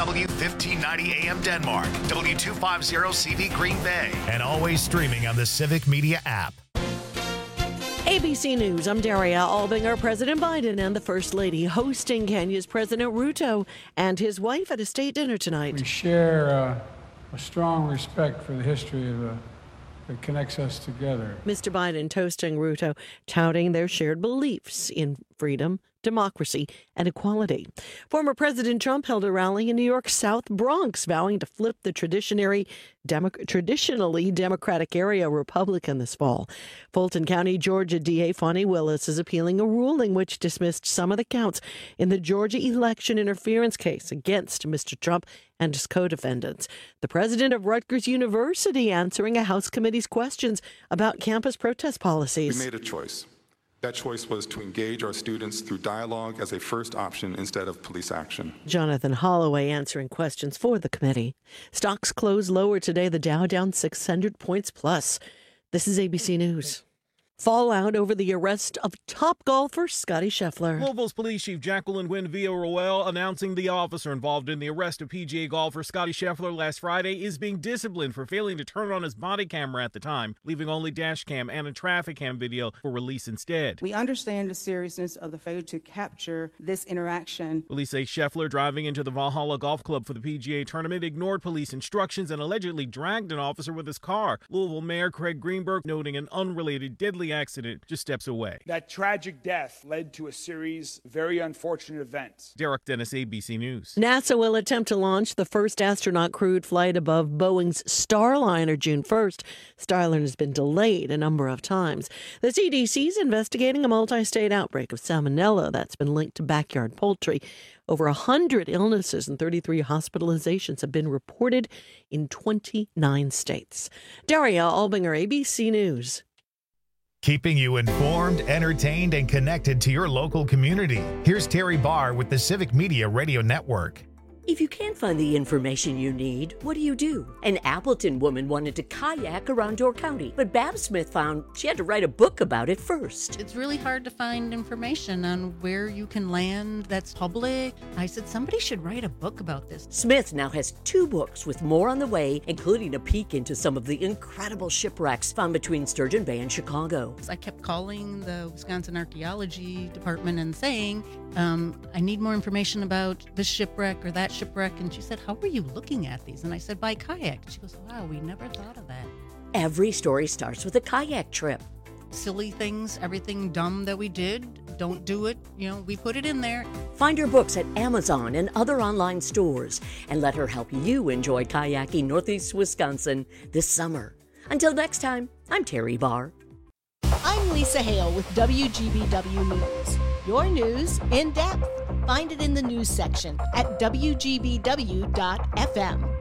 W1590 AM Denmark, W250 CV Green Bay, and always streaming on the Civic Media app. ABC News, I'm Daria Albinger. President Biden and the First Lady hosting Kenya's President Ruto and his wife at a state dinner tonight. We share a strong respect for the history that connects us together. Mr. Biden toasting Ruto, touting their shared beliefs in freedom, democracy, and equality. Former President Trump held a rally in New York's South Bronx, vowing to flip the traditionally Democratic area Republican this fall. Fulton County, Georgia DA Fonnie Willis is appealing a ruling which dismissed some of the counts in the Georgia election interference case against Mr. Trump and his co-defendants. The president of Rutgers University answering a House committee's questions about campus protest policies. We made a choice. That choice was to engage our students through dialogue as a first option instead of police action. Jonathan Holloway answering questions for the committee. Stocks closed lower today, the Dow down 600 points plus. This is ABC News. Fallout over the arrest of top golfer Scottie Scheffler. Louisville's Police Chief Jacqueline Wynn Villarroel announcing the officer involved in the arrest of PGA golfer Scottie Scheffler last Friday is being disciplined for failing to turn on his body camera at the time, leaving only dash cam and a traffic cam video for release instead. We understand the seriousness of the failure to capture this interaction. Police say Scheffler, driving into the Valhalla Golf Club for the PGA tournament, ignored police instructions and allegedly dragged an officer with his car. Louisville Mayor Craig Greenberg noting an unrelated deadly accident just steps away. That tragic death led to a series of very unfortunate events. Derek Dennis, ABC News. NASA will attempt to launch the first astronaut-crewed flight above Boeing's Starliner June 1st. Starliner has been delayed a number of times. The CDC is investigating a multi-state outbreak of salmonella that's been linked to backyard poultry. Over 100 illnesses and 33 hospitalizations have been reported in 29 states. Daria Albinger, ABC News. Keeping you informed, entertained, and connected to your local community. Here's Terry Barr with the Civic Media Radio Network. If you can't find the information you need, what do? An Appleton woman wanted to kayak around Door County, but Babs Smith found she had to write a book about it first. It's really hard to find information on where you can land that's public. I said, somebody should write a book about this. Smith now has 2 books with more on the way, including a peek into some of the incredible shipwrecks found between Sturgeon Bay and Chicago. I kept calling the Wisconsin Archaeology Department and saying, I need more information about this shipwreck or that shipwreck. And she said, how are you looking at these? And I said, by kayak. She goes, wow, we never thought of that. Every story starts with a kayak trip. Silly things, everything dumb that we did, don't do it. We put it in there. Find her books at Amazon and other online stores and let her help you enjoy kayaking Northeast Wisconsin this summer. Until next time, I'm Terry Barr. I'm Lisa Hale with WGBW News. Your news in depth. Find it in the news section at WGBW.FM.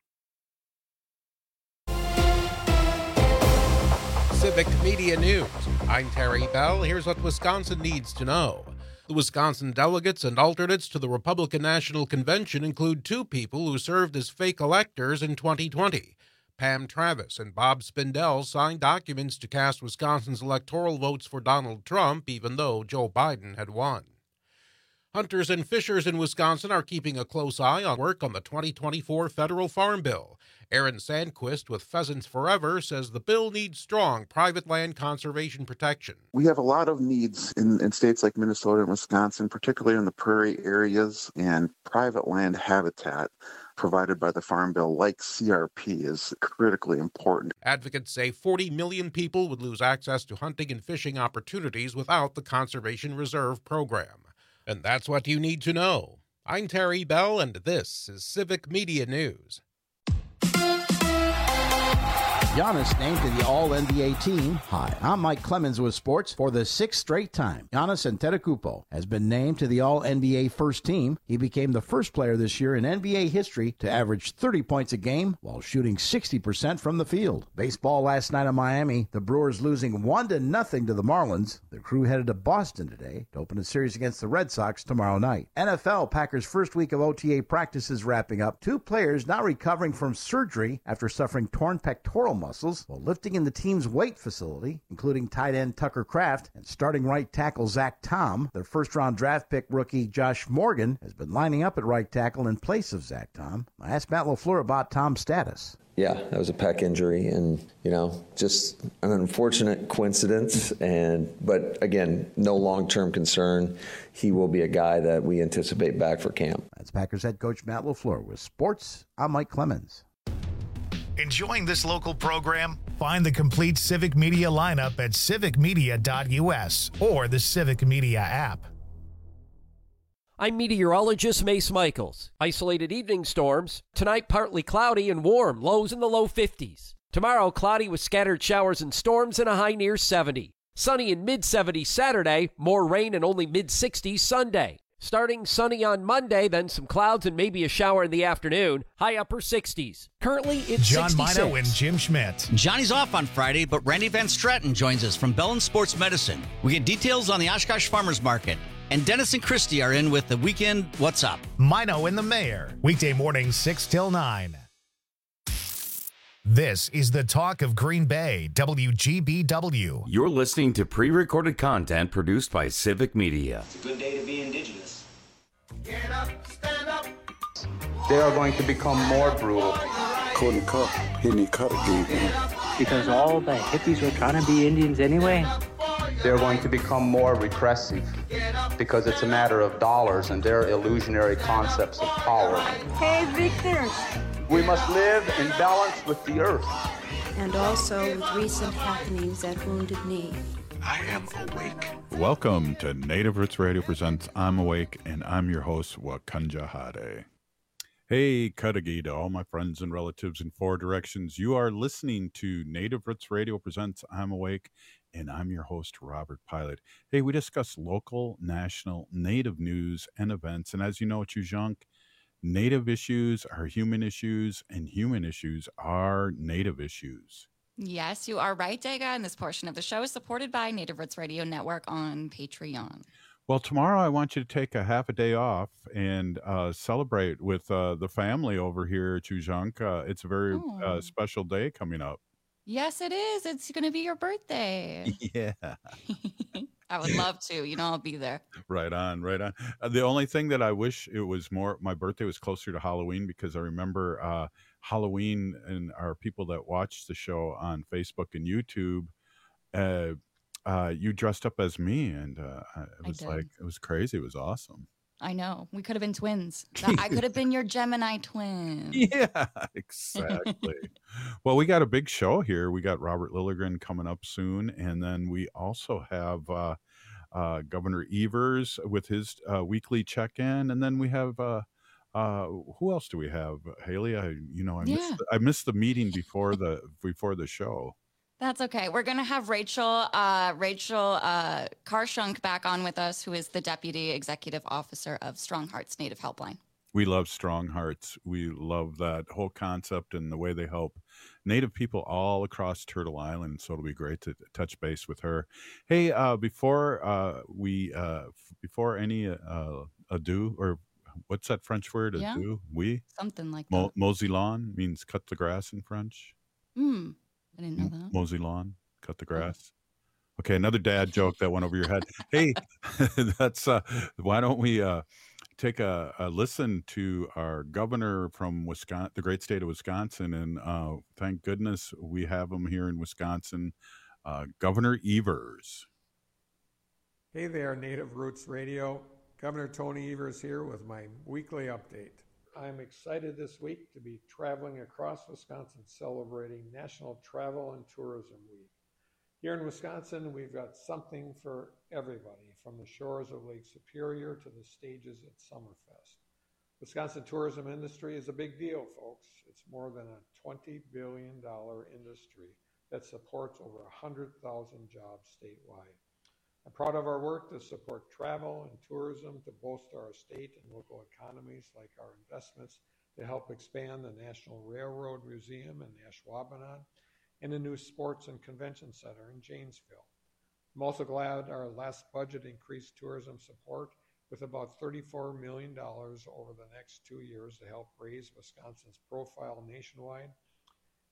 Civic Media News. I'm Terry Bell. Here's what Wisconsin needs to know. The Wisconsin delegates and alternates to the Republican National Convention include 2 people who served as fake electors in 2020. Pam Travis and Bob Spindell signed documents to cast Wisconsin's electoral votes for Donald Trump, even though Joe Biden had won. Hunters and fishers in Wisconsin are keeping a close eye on work on the 2024 federal farm bill. Aaron Sandquist with Pheasants Forever says the bill needs strong private land conservation protection. We have a lot of needs in states like Minnesota and Wisconsin, particularly in the prairie areas, and private land habitat provided by the Farm Bill, like CRP, is critically important. Advocates say 40 million people would lose access to hunting and fishing opportunities without the Conservation Reserve program. And that's what you need to know. I'm Terry Bell, and this is Civic Media News. Giannis named to the All-NBA team. Hi, I'm Mike Clemens with sports. For the 6th straight time, Giannis Antetokounmpo has been named to the All-NBA first team. He became the first player this year in NBA history to average 30 points a game while shooting 60% from the field. Baseball last night in Miami, the Brewers losing 1-0 to the Marlins. The Crew headed to Boston today to open a series against the Red Sox tomorrow night. NFL, Packers' first week of OTA practice is wrapping up. 2 players now recovering from surgery after suffering torn pectoral muscles muscles while lifting in the team's weight facility, including tight end Tucker Kraft and starting right tackle Zach Tom. Their first-round draft pick rookie Josh Morgan has been lining up at right tackle in place of Zach Tom. I asked Matt LaFleur about Tom's status. Yeah, that was a pec injury, and just an unfortunate coincidence. But again, no long-term concern. He will be a guy that we anticipate back for camp. That's Packers head coach Matt LaFleur with sports. I'm Mike Clemens. Enjoying this local program? Find the complete Civic Media lineup at civicmedia.us or the Civic Media app. I'm meteorologist Mace Michaels. Isolated evening storms. Tonight, partly cloudy and warm, lows in the low 50s. Tomorrow, cloudy with scattered showers and storms and a high near 70. Sunny in mid-70s Saturday, more rain and only mid-60s Sunday. Starting sunny on Monday, then some clouds and maybe a shower in the afternoon, high upper 60s. Currently, it's John 66. Mino and Jim Schmidt. Johnny's off on Friday, but Randy Van Stratton joins us from Bellin Sports Medicine. We get details on the Oshkosh Farmers Market. And Dennis and Christie are in with the Weekend What's Up. Mino and the Mayor. Weekday mornings 6 till 9. This is the talk of Green Bay, WGBW. You're listening to pre-recorded content produced by Civic Media. It's a good day to be indigenous. Get up, stand up. They are going to become more brutal. Couldn't cut. He didn't cut again. Because all the hippies were trying to be Indians anyway. They're going to become more repressive because it's a matter of dollars and their illusionary concepts of power. Hey, Victor. We must live in balance with the earth. And also with recent happenings at Wounded Knee. I am awake. Welcome to Native Roots Radio presents I'm Awake, and I'm your host, Wakanja Hade. Hey, Kadagi to all my friends and relatives in four directions. You are listening to Native Roots Radio presents I'm Awake, and I'm your host, Robert Pilot. Hey, we discuss local, national, Native news and events. And as you know, Chujunk, Native issues are human issues, and human issues are Native issues. Yes, you are right, Dega, and this portion of the show is supported by Native Roots Radio Network on Patreon. Well, tomorrow I want you to take a half a day off and celebrate with the family over here at Chujunk. It's a very special day coming up. Yes, it is. It's going to be your birthday. Yeah. I would love to. I'll be there. Right on, right on. The only thing that I wish it was more, my birthday was closer to Halloween, because I remember Halloween and our people that watch the show on Facebook and YouTube, you dressed up as me, and it was crazy. It was awesome. I know. We could have been twins. I could have been your Gemini twin. Yeah, exactly. Well, we got a big show here. We got Robert Lilligren coming up soon. And then we also have Governor Evers with his weekly check-in. And then we have, who else do we have? Haley, I missed the meeting before the show. That's okay. We're going to have Rachel Karshunk back on with us, who is the Deputy Executive Officer of Strong Hearts Native Helpline. We love Strong Hearts. We love that whole concept and the way they help Native people all across Turtle Island. So it'll be great to touch base with her. Hey, before any ado, or what's that French word? Yeah. Ado? Oui? Something like that. Mosillon means cut the grass in French. I didn't know that. Mosillon, cut the grass. Okay, another dad joke that went over your head. Hey, that's why don't we take a listen to our governor from Wisconsin, the great state of Wisconsin, and thank goodness we have him here in Wisconsin, Governor Evers. Hey there, Native Roots Radio. Governor Tony Evers here with my weekly update. I'm excited this week to be traveling across Wisconsin celebrating National Travel and Tourism Week. Here in Wisconsin, we've got something for everybody, from the shores of Lake Superior to the stages at Summerfest. Wisconsin tourism industry is a big deal, folks. It's more than a $20 billion industry that supports over 100,000 jobs statewide. I'm proud of our work to support travel and tourism, to bolster our state and local economies, like our investments to help expand the National Railroad Museum in Ashwaubenon and a new sports and convention center in Janesville. I'm also glad our last budget increased tourism support with about $34 million over the next 2 years to help raise Wisconsin's profile nationwide.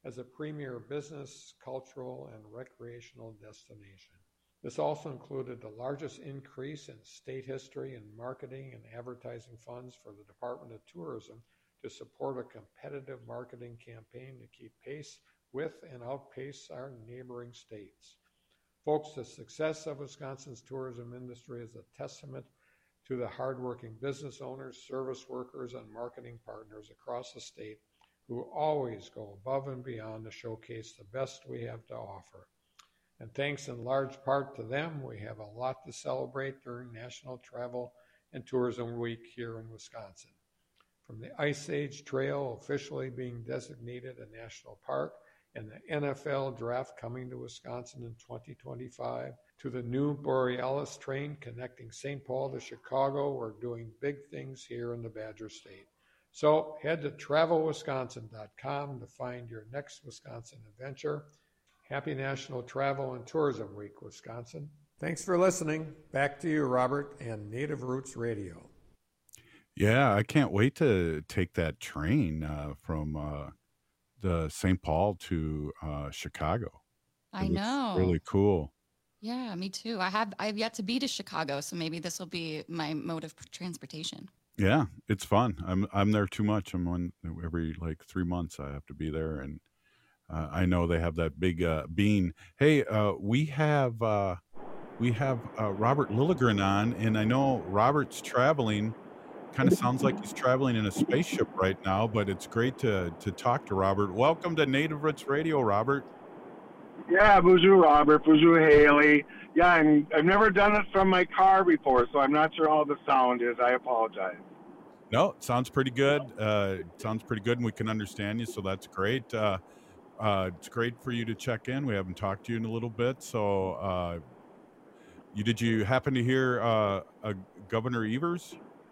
as a premier business, cultural, and recreational destination. This also included the largest increase in state history in marketing and advertising funds for the Department of Tourism to support a competitive marketing campaign to keep pace with and outpace our neighboring states. Folks, the success of Wisconsin's tourism industry is a testament to the hardworking business owners, service workers, and marketing partners across the state who always go above and beyond to showcase the best we have to offer. And thanks in large part to them, we have a lot to celebrate during National Travel and Tourism Week here in Wisconsin. From the Ice Age Trail officially being designated a national park and the NFL draft coming to Wisconsin in 2025, to the new Borealis train connecting St. Paul to Chicago, we're doing big things here in the Badger State. So head to travelwisconsin.com to find your next Wisconsin adventure. Happy National Travel and Tourism Week, Wisconsin. Thanks for listening. Back to you, Robert, and Native Roots Radio. Yeah, I can't wait to take that train from the St. Paul to Chicago. I know. Really cool. Yeah, me too. I've yet to be to Chicago, so maybe this will be my mode of transportation. Yeah, it's fun. I'm there too much. I'm on every 3 months. I have to be there, and I know they have that big bean. Hey, we have Robert Lilligren on, and I know Robert's traveling. Kind of sounds like he's traveling in a spaceship right now, but it's great to talk to Robert. Welcome to Native Roots Radio, Robert. Yeah, bonjour, Robert. Bonjour, Haley. Yeah, I've never done it from my car before, so I'm not sure how the sound is. I apologize. No, it sounds pretty good. And we can understand you, so that's great. It's great for you to check in. We haven't talked to you in a little bit, so did you happen to hear Governor Evers?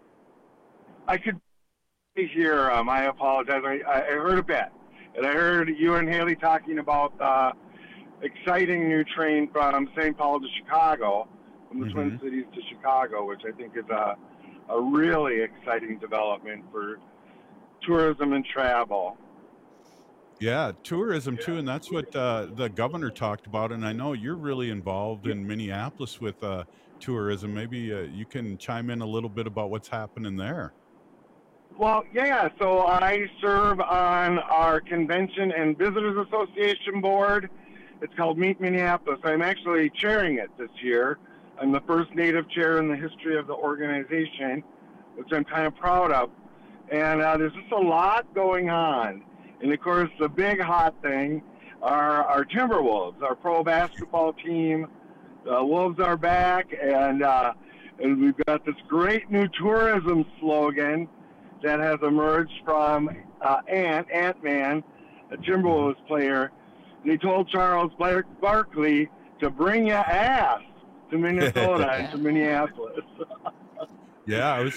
I could hear him. I apologize. I heard a bit. And I heard you and Haley talking about exciting new train from St. Paul to Chicago, from the Twin Cities to Chicago, which I think is a really exciting development for tourism and travel. Yeah, tourism too, and that's what the governor talked about. And I know you're really involved in Minneapolis with tourism. Maybe you can chime in a little bit about what's happening there. Well, yeah, so I serve on our Convention and Visitors Association board. It's called Meet Minneapolis. I'm actually chairing it this year. I'm the first Native chair in the history of the organization, which I'm kind of proud of. And there's just a lot going on. And, of course, the big hot thing are our Timberwolves, our pro basketball team. The Wolves are back, and we've got this great new tourism slogan that has emerged from Ant-Man, a Timberwolves player. And he told Charles Barkley to bring your ass to Minnesota and to Minneapolis. Yeah, I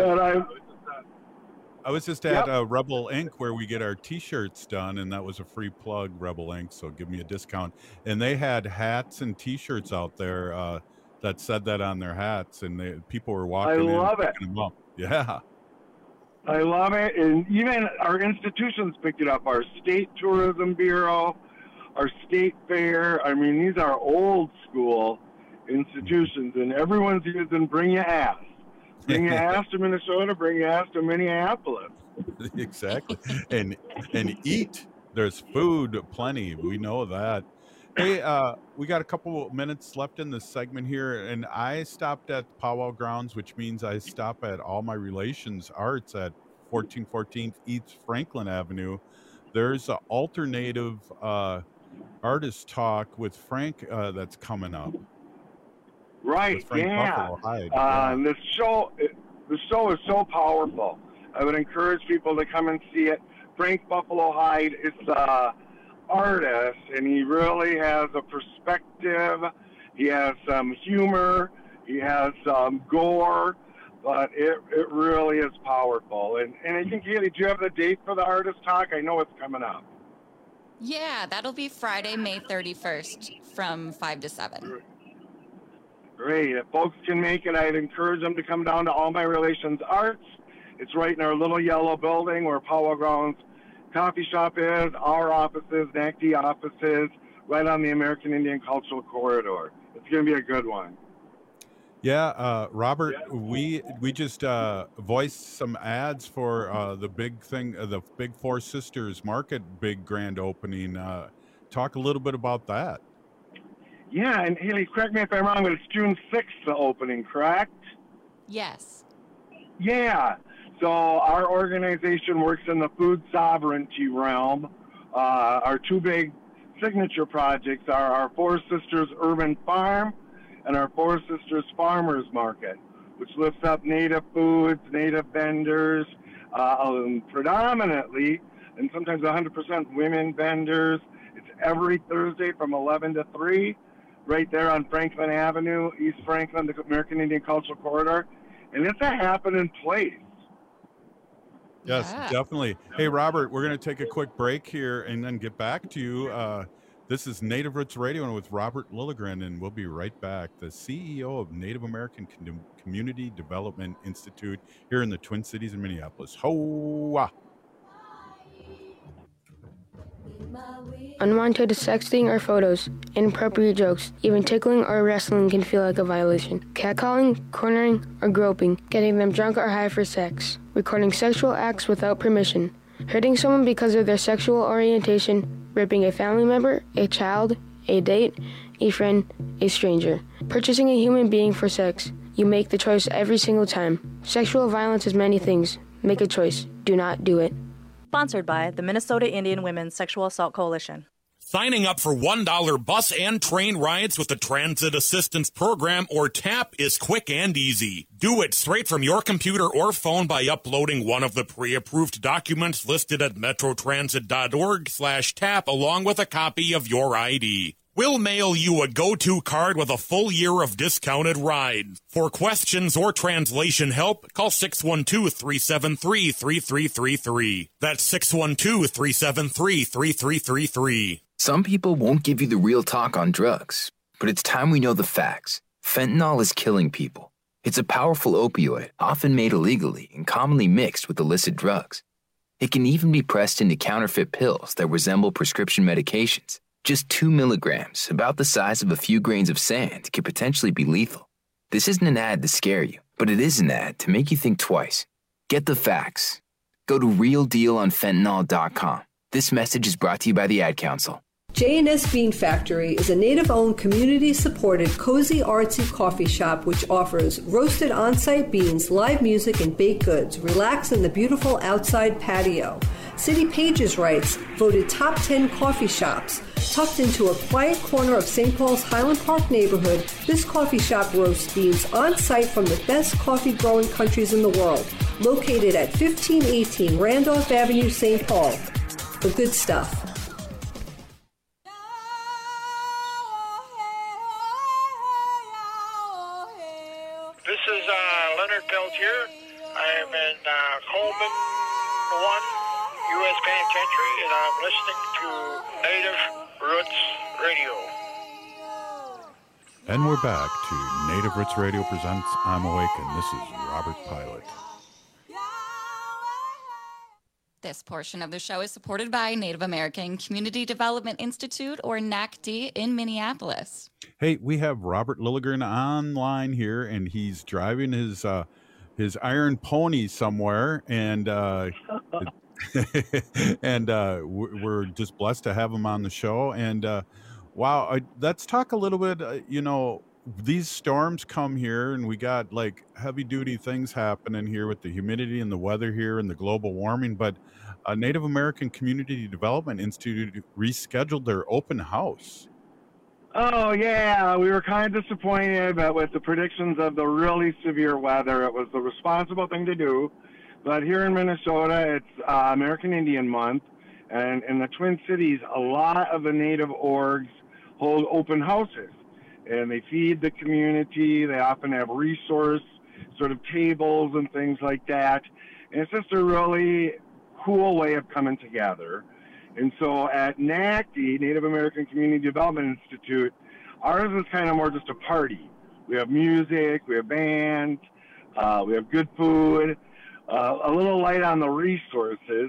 was just at Rebel Inc. where we get our T-shirts done, and that was a free plug, Rebel Inc., so give me a discount. And they had hats and T-shirts out there that said that on their hats, and people were walking in. I love it. Yeah. I love it, and even our institutions picked it up. Our State Tourism Bureau, our State Fair. I mean, these are old school institutions, and everyone's using bring your ass. Bring your ass to Minnesota, bring your ass to Minneapolis. Exactly. And eat. There's food plenty. We know that. Hey, we got a couple minutes left in this segment here, and I stopped at Powwow Grounds, which means I stop at All My Relations Arts at 1414 East Franklin Avenue. There's an alternative artist talk with Frank that's coming up. Right, yeah. And the show is so powerful. I would encourage people to come and see it. Frank Buffalo Hyde is artist, and he really has a perspective. He has some humor. He has some gore, but it really is powerful. And I think, Haley, do you have the date for the artist talk? I know it's coming up. Yeah, that'll be Friday, May 31st from 5 to 7. Great. If folks can make it, I'd encourage them to come down to All My Relations Arts. It's right in our little yellow building where Powwow Grounds coffee shop is, our offices, NACD offices, right on the American Indian Cultural Corridor. It's going to be a good one. Yeah, Robert, we just voiced some ads for the big thing, the Big Four Sisters Market big grand opening. Talk a little bit about that. Yeah, and Haley, correct me if I'm wrong, but it's June 6th, the opening, correct? Yes. Yeah. So our organization works in the food sovereignty realm. Our two big signature projects are our Four Sisters Urban Farm and our Four Sisters Farmers Market, which lifts up native foods, native vendors, predominantly, and sometimes 100% women vendors. It's every Thursday from 11 to 3, right there on Franklin Avenue, East Franklin, the American Indian Cultural Corridor. And it's a happening place. Yes, definitely. Hey, Robert, we're going to take a quick break here and then get back to you. This is Native Roots Radio with Robert Lilligren, and we'll be right back. The CEO of Native American Community Development Institute here in the Twin Cities in Minneapolis. Ho-wah! Unwanted sexting or photos, inappropriate jokes, even tickling or wrestling can feel like a violation. Catcalling, cornering, or groping, getting them drunk or high for sex, recording sexual acts without permission, hurting someone because of their sexual orientation, raping a family member, a child, a date, a friend, a stranger, purchasing a human being for sex. You make the choice every single time. Sexual violence is many things. Make a choice. Do not do it. Sponsored by the Minnesota Indian Women's Sexual Assault Coalition. Signing up for $1 bus and train rides with the Transit Assistance Program, or TAP, is quick and easy. Do it straight from your computer or phone by uploading one of the pre-approved documents listed at metrotransit.org/TAP along with a copy of your ID. We'll mail you a go-to card with a full year of discounted rides. For questions or translation help, call 612-373-3333. That's 612-373-3333. Some people won't give you the real talk on drugs, but it's time we know the facts. Fentanyl is killing people. It's a powerful opioid, often made illegally and commonly mixed with illicit drugs. It can even be pressed into counterfeit pills that resemble prescription medications. Just 2 milligrams, about the size of a few grains of sand, could potentially be lethal. This isn't an ad to scare you, but it is an ad to make you think twice. Get the facts. Go to realdealonfentanyl.com. This message is brought to you by the Ad Council. J&S Bean Factory is a native-owned, community-supported, cozy, artsy coffee shop which offers roasted on-site beans, live music, and baked goods. Relax in the beautiful outside patio. City Pages writes, voted top 10 coffee shops. Tucked into a quiet corner of St. Paul's Highland Park neighborhood, this coffee shop roasts beans on-site from the best coffee-growing countries in the world. Located at 1518 Randolph Avenue, St. Paul. The good stuff. This is Leonard Peltier. I am in Coleman 1, U.S. Penitentiary, and I'm listening to Native Roots Radio. And we're back to Native Roots Radio presents I'm Awake, and this is Robert Pilot. This portion of the show is supported by Native American Community Development Institute, or NACD, in Minneapolis. Hey, we have Robert Lilligren online here, and he's driving his iron pony somewhere, and we're just blessed to have him on the show. And wow, let's talk a little bit. These storms come here, and we got like heavy duty things happening here with the humidity and the weather here and the global warming. But Native American Community Development Institute rescheduled their open house. Oh, yeah, we were kind of disappointed, but with the predictions of the really severe weather, it was the responsible thing to do. But here in Minnesota, it's American Indian Month, and in the Twin Cities, a lot of the Native orgs hold open houses, and they feed the community. They often have resource sort of tables and things like that, and it's just a really cool way of coming together. And so at NACD, Native American Community Development Institute, ours is kind of more just a party. We have music, we have band, we have good food, a little light on the resources,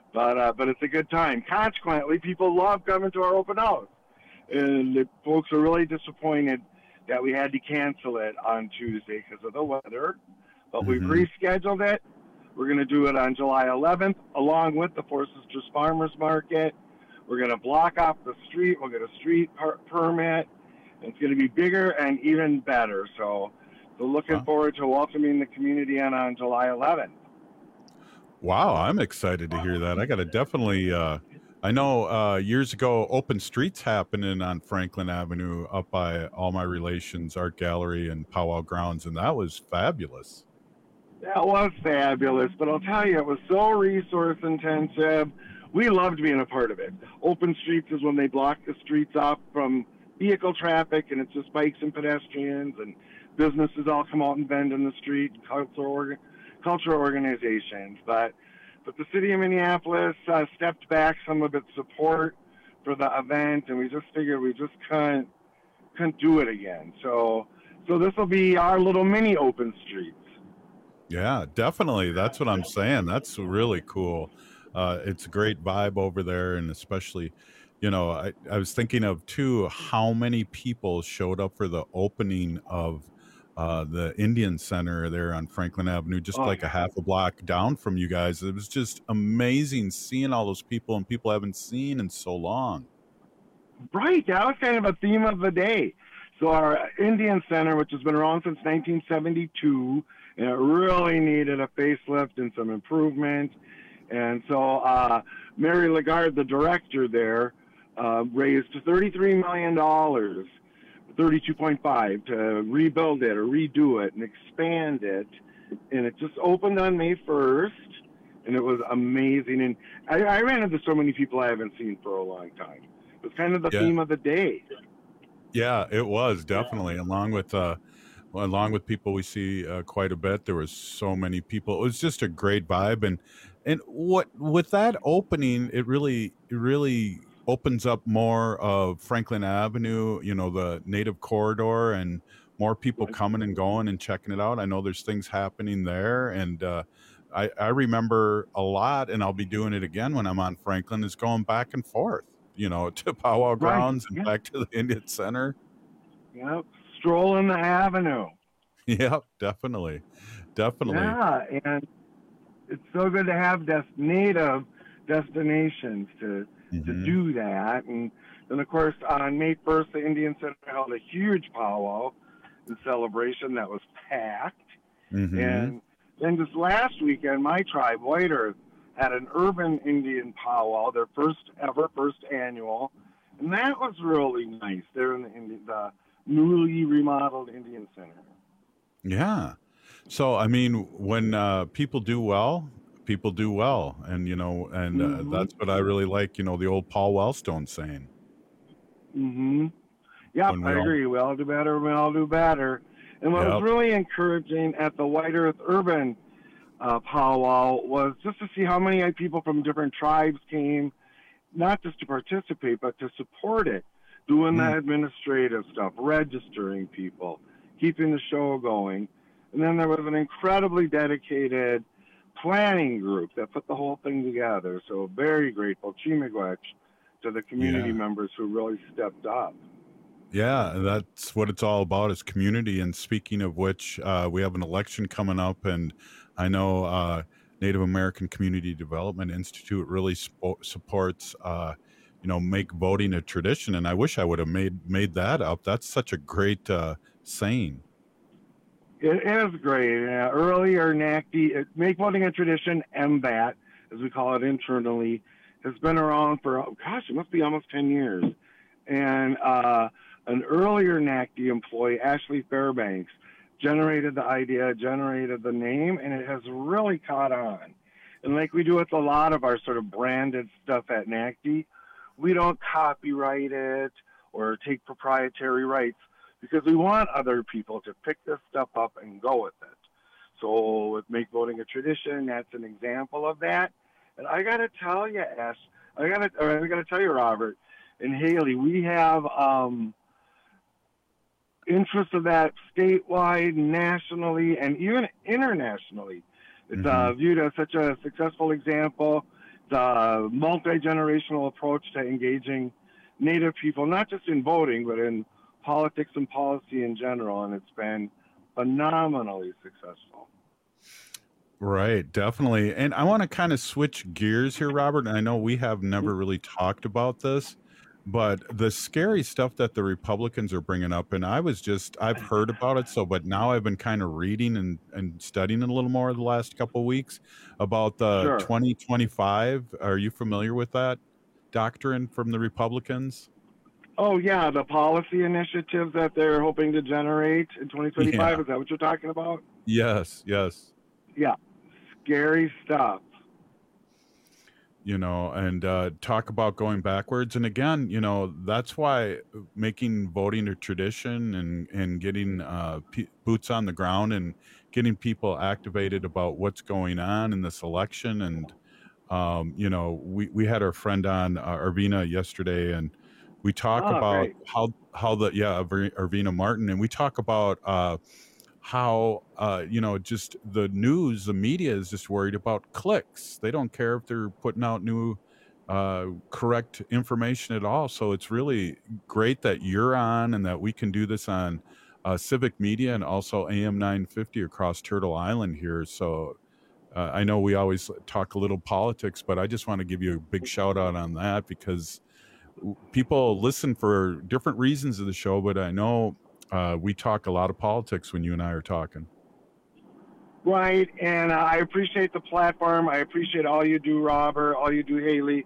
But it's a good time. Consequently, people love coming to our open house. And the folks are really disappointed that we had to cancel it on Tuesday because of the weather. But we've rescheduled it. We're going to do it on July 11th, along with the Four Sisters Farmers Market. We're going to block off the street. We'll get a street permit. It's going to be bigger and even better. So looking forward to welcoming the community in on July 11th. Wow, I'm excited to hear that. I got to definitely, I know years ago, Open Streets happening on Franklin Avenue up by All My Relations Art Gallery and Powwow Grounds, and that was fabulous. That was fabulous, but I'll tell you, it was so resource intensive. We loved being a part of it. Open Streets is when they block the streets off from vehicle traffic, and it's just bikes and pedestrians, and businesses all come out and vend in the street, cultural organizations. But the city of Minneapolis stepped back some of its support for the event, and we just figured we just couldn't do it again. So this will be our little mini Open Streets. Yeah, definitely. That's what I'm saying. That's really cool. It's a great vibe over there, and especially, you know, I was thinking of too how many people showed up for the opening of the Indian Center there on Franklin Avenue, just like a half a block down from you guys. It was just amazing seeing all those people and people I haven't seen in so long. Right. That was kind of a theme of the day. So our Indian Center, which has been around since 1972, and it really needed a facelift and some improvement. And so Mary Lagarde, the director there, raised $33 million, 32.5 to rebuild it or redo it and expand it. And it just opened on May 1st, and it was amazing. And I ran into so many people I haven't seen for a long time. It was kind of the theme of the day. Yeah, it was definitely, along with people we see quite a bit. There was so many people. It was just a great vibe, and what with that opening, it really opens up more of Franklin Avenue, you know, the Native corridor, and more people coming and going and checking it out. I know there's things happening there, and I remember a lot, and I'll be doing it again when I'm on Franklin, is going back and forth, you know, to Powwow Grounds and back to the Indian Center. Yep, strolling the avenue. Yep, definitely. Yeah, and it's so good to have native destinations to do that. And then, of course, on May 1st, the Indian Center held a huge powwow and celebration that was packed. And then just last weekend, my tribe, White Earth, had an urban Indian powwow, their first annual. And that was really nice. They're in the newly remodeled Indian Center. Yeah. So, I mean, when people do well, and, you know, and that's what I really like, you know, the old Paul Wellstone saying. Yep, I agree. We all do better. And what was really encouraging at the White Earth Urban powwow was just to see how many people from different tribes came, not just to participate, but to support it, doing the administrative stuff, registering people, keeping the show going. And then there was an incredibly dedicated planning group that put the whole thing together. So very grateful, Chimigwech, to the community members who really stepped up. Yeah, that's what it's all about, is community. And speaking of which, we have an election coming up, and I know Native American Community Development Institute really supports, you know, make voting a tradition. And I wish I would have made that up. That's such a great saying. It is great. Earlier, NACD, Make Voting a Tradition, MVAT, as we call it internally, has been around for, it must be almost 10 years. And an earlier NACD employee, Ashley Fairbanks, generated the idea, generated the name, and it has really caught on. And like we do with a lot of our sort of branded stuff at NACD, we don't copyright it or take proprietary rights, because we want other people to pick this stuff up and go with it. So with Make Voting a Tradition, that's an example of that. And I got to tell you, Ash, I got to tell you, Robert and Haley, we have interest of that statewide, nationally, and even internationally. It's viewed as such a successful example. the multi-generational approach to engaging Native people, not just in voting, but in politics and policy in general, and it's been phenomenally successful. Right, definitely. And I want to kind of switch gears here, Robert. And I know we have never really talked about this, but the scary stuff that the Republicans are bringing up, and I've heard about it, but now I've been kind of reading and studying it a little more the last couple of weeks about the 2025. Are you familiar with that doctrine from the Republicans? Oh, yeah, the policy initiatives that they're hoping to generate in 2025. Yeah. Is that what you're talking about? Yes. Yeah, scary stuff. And talk about going backwards. And again, that's why making voting a tradition and getting boots on the ground and getting people activated about what's going on in this election. And, we had our friend on, Arvina, yesterday, and we talk about Arvina Martin, and we talk about how, just the news, the media is just worried about clicks. They don't care if they're putting out new, correct information at all. So it's really great that you're on and that we can do this on Civic Media and also AM 950 across Turtle Island here. So I know we always talk a little politics, but I just want to give you a big shout out on that because people listen for different reasons of the show, but I know we talk a lot of politics when you and I are talking. Right, and I appreciate the platform. I appreciate all you do, Robert, all you do, Haley,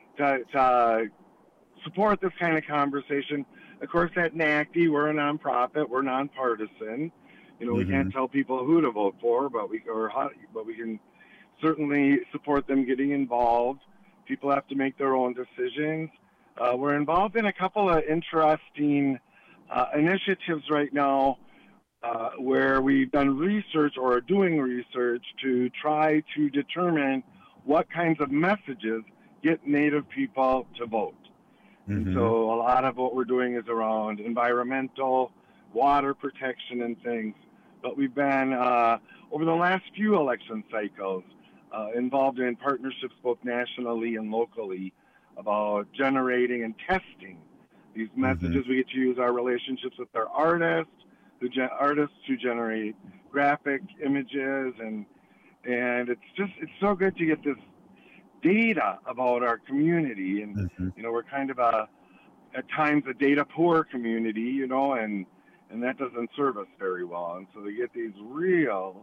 to support this kind of conversation. Of course, at NACD, we're a nonprofit. We're nonpartisan. We can't tell people who to vote for, but we can certainly support them getting involved. People have to make their own decisions. We're involved in a couple of interesting initiatives right now where we've done research or are doing research to try to determine what kinds of messages get Native people to vote. And so a lot of what we're doing is around environmental, water protection and things. But we've been, over the last few election cycles, involved in partnerships both nationally and locally about generating and testing these messages. We get to use our relationships with our artists who generate graphic images, and it's so good to get this data about our community. And we're kind of at times a data poor community, and that doesn't serve us very well. And so they get these real